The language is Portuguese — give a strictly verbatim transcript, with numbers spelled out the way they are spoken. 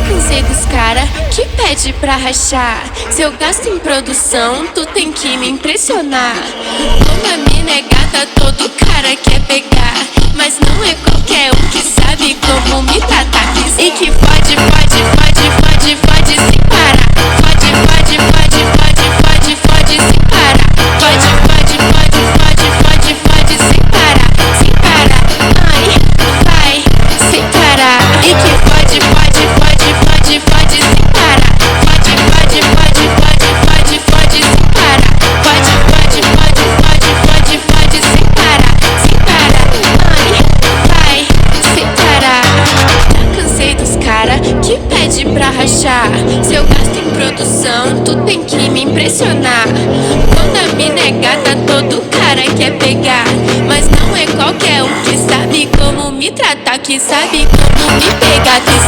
cansei dos cara que pede pra rachar. Se eu gasto em produção, tu tem que me impressionar. Uma mina é gata, todo cara quer pegar, mas não é qualquer um que sabe como me tratar. E que pode, pode, pode, pode, pode sem parar. Pode, pode, pode, pode, pode, pode sem parar. Pode, pode, pode, pode, pode, pode sem parar. Sem parar, ai, vai, sem parar. E que pode, pode, pode, pode, pode sem parar. Pode, pode, pode, pode, pode, pode sem parar. Pode, pode, pode, pode, pode, pode sem parar. Sem parar, ai, vai, sem parar. Já cansei dos cara que pede pra rachar. Se eu gasto em produção, tu tem que me impressionar. Quando a mina é gata, todo cara quer pegar, mas não é qualquer um que sabe como me tratar, que sabe como me pegar, que